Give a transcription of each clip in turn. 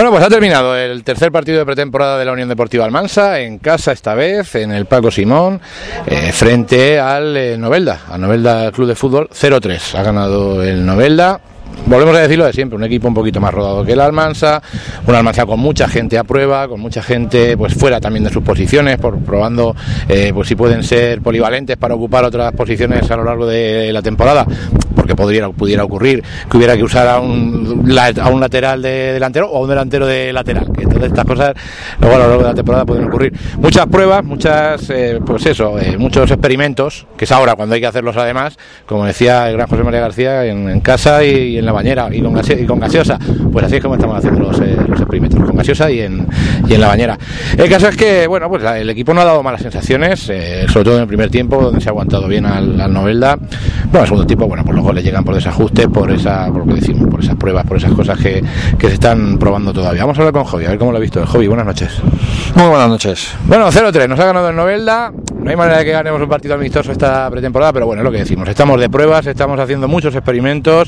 Bueno, pues ha terminado el tercer partido de pretemporada de la Unión Deportiva Almansa, en casa esta vez, en el Paco Simón, frente al Novelda, Club de Fútbol 0-3. Ha ganado el Novelda. Volvemos a decirlo de siempre, un equipo un poquito más rodado que el Almansa, una Almansa con mucha gente a prueba, con mucha gente pues fuera también de sus posiciones, probando pues si pueden ser polivalentes para ocupar otras posiciones a lo largo de la temporada, porque pudiera ocurrir que hubiera que usar a un lateral de delantero o a un delantero de lateral, que todas estas cosas luego a lo largo de la temporada pueden ocurrir. Muchas pruebas, muchos experimentos, que es ahora cuando hay que hacerlos además, como decía el gran José María García, en casa y en la bañera y con gaseosa. Pues así es como estamos haciendo los experimentos, con gaseosa y en la bañera. El caso es que, bueno, pues el equipo no ha dado malas sensaciones, sobre todo en el primer tiempo, donde se ha aguantado bien al Novelda. Bueno, el segundo tiempo, bueno, pues los goles llegan por desajuste, por esas pruebas, por esas cosas que se están probando todavía. Vamos a hablar con Jovi, a ver cómo lo ha visto. Jovi, buenas noches. Muy buenas noches. Bueno, 0-3, nos ha ganado el Novelda. No hay manera de que ganemos un partido amistoso esta pretemporada, pero bueno, es lo que decimos. Estamos de pruebas, estamos haciendo muchos experimentos,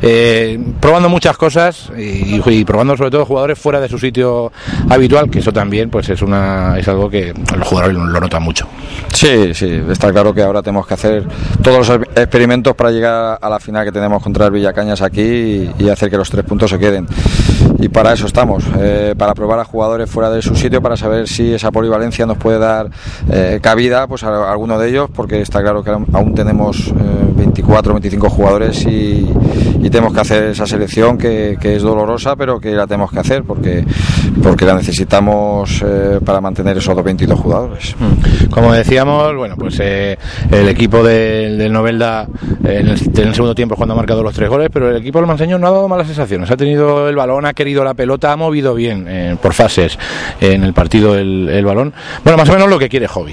probando muchas cosas y probando sobre todo jugadores fuera de su sitio habitual, que eso también pues es algo que los jugadores lo notan mucho. Sí, está claro que ahora tenemos que hacer todos los experimentos para llegar a la final que tenemos contra el Villacañas aquí y hacer que los 3 puntos se queden. Y para eso estamos, para probar a jugadores fuera de su sitio, para saber si esa polivalencia nos puede dar cabida pues a alguno de ellos, porque está claro que aún tenemos 24 o 25 jugadores y tenemos que hacer esa selección que es dolorosa, pero que la tenemos que hacer porque la necesitamos para mantener esos 22 jugadores. Como decíamos, bueno, pues el equipo del Novelda en el segundo tiempo es cuando ha marcado los 3 goles, pero el equipo almanseño no ha dado malas sensaciones, ha tenido el balón, ha querido la pelota, ha movido bien por fases en el partido el balón. Bueno, más o menos lo que quiere Jovi.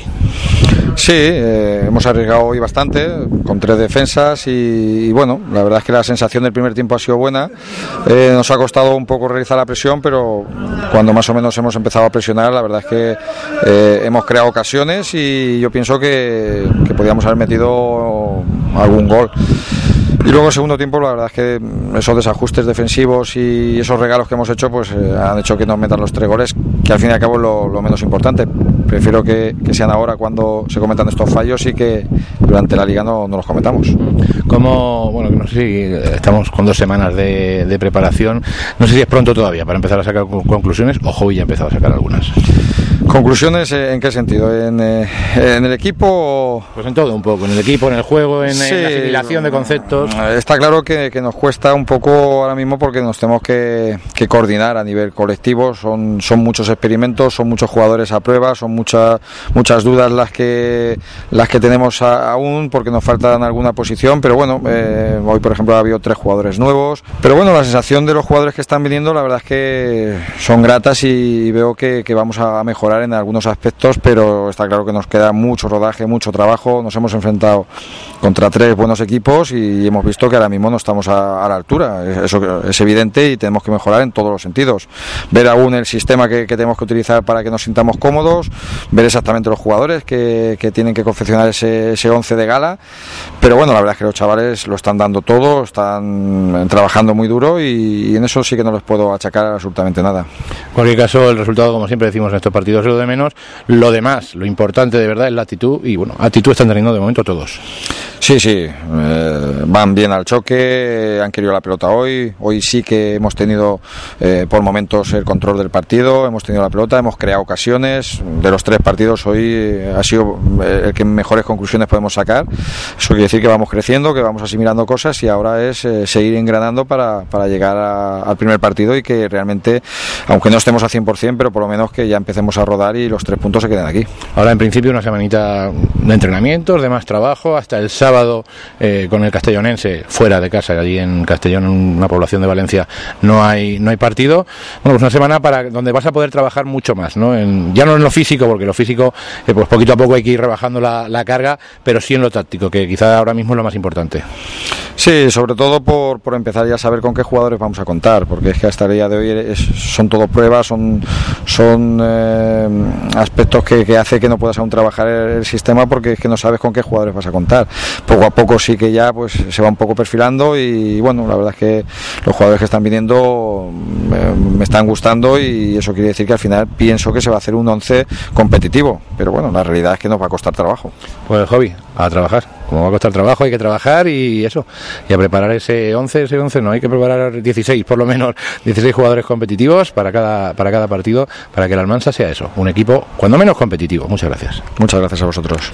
Sí, hemos arriesgado hoy bastante con 3 defensas y bueno, la verdad es que la sensación del primer tiempo ha sido buena. Nos ha costado un poco realizar la presión, pero cuando más o menos hemos empezado a presionar, la verdad es que hemos creado ocasiones y yo pienso que podíamos haber metido algún gol. Y luego en el segundo tiempo la verdad es que esos desajustes defensivos y esos regalos que hemos hecho pues han hecho que nos metan los 3 goles, que al fin y al cabo es lo menos importante. Prefiero que sean ahora cuando se cometan estos fallos y que durante la liga no los cometamos. Bueno, no sé si estamos con 2 semanas de preparación, no sé si es pronto todavía para empezar a sacar conclusiones o Jovi ya ha empezado a sacar algunas. ¿Conclusiones en qué sentido? ¿En el equipo? Pues en todo un poco, en el equipo, en el juego, en la asimilación de conceptos. Está claro que nos cuesta un poco ahora mismo porque nos tenemos que coordinar a nivel colectivo, son muchos experimentos, son muchos jugadores a prueba, son muchas dudas las que tenemos aún porque nos faltan alguna posición, pero bueno, hoy por ejemplo ha habido 3 jugadores nuevos, pero bueno, la sensación de los jugadores que están viniendo la verdad es que son gratas y veo que vamos a mejorar en algunos aspectos, pero está claro que nos queda mucho rodaje, mucho trabajo. Nos hemos enfrentado contra 3 buenos equipos y hemos visto que ahora mismo no estamos a la altura, eso es evidente y tenemos que mejorar en todos los sentidos, ver aún el sistema que tenemos que utilizar para que nos sintamos cómodos, ver exactamente los jugadores que tienen que confeccionar ese 11 de gala, pero bueno, la verdad es que los chavales lo están dando todo, están trabajando muy duro y en eso sí que no les puedo achacar absolutamente nada. En cualquier caso, el resultado, como siempre decimos en estos partidos, es lo de menos. Lo demás, lo importante de verdad es la actitud y bueno, actitud están teniendo de momento todos. Sí, van bien al choque, han querido la pelota hoy sí que hemos tenido por momentos el control del partido, hemos tenido la pelota, hemos creado ocasiones, de los 3 partidos hoy ha sido el que mejores conclusiones podemos sacar. Eso quiere decir que vamos creciendo, que vamos asimilando cosas y ahora es seguir engranando para llegar al primer partido y que realmente, aunque no estemos a 100%, pero por lo menos que ya empecemos a rodar y los 3 puntos se queden aquí. Ahora en principio una semanita de entrenamientos, de más trabajo, hasta el sábado con el castellonense fuera de casa, allí en Castellón, en una población de Valencia, no hay partido. Bueno, pues una semana donde vas a poder trabajar mucho más, ¿no? Ya no en lo físico, porque lo físico pues poquito a poco hay que ir rebajando la carga, pero sí en lo táctico, que quizá ahora mismo es lo más importante. Sí, sobre todo por empezar ya a saber con qué jugadores vamos a contar, porque es que hasta el día de hoy son todo pruebas, son aspectos que hace que no puedas aún trabajar el sistema, porque es que no sabes con qué jugadores vas a contar. Poco a poco sí que ya pues se va un poco perfilando, y bueno, la verdad es que los jugadores que están viniendo me están gustando, y eso quiere decir que al final pienso que se va a hacer un 11 competitivo, pero bueno, la realidad es que nos va a costar trabajo. Pues el hobby, a trabajar. Como va a costar trabajo, hay que trabajar y eso, y a preparar ese 11 no, hay que preparar 16, por lo menos 16 jugadores competitivos para cada partido, para que el Almansa sea eso, un equipo cuando menos competitivo. Muchas gracias. Muchas gracias a vosotros.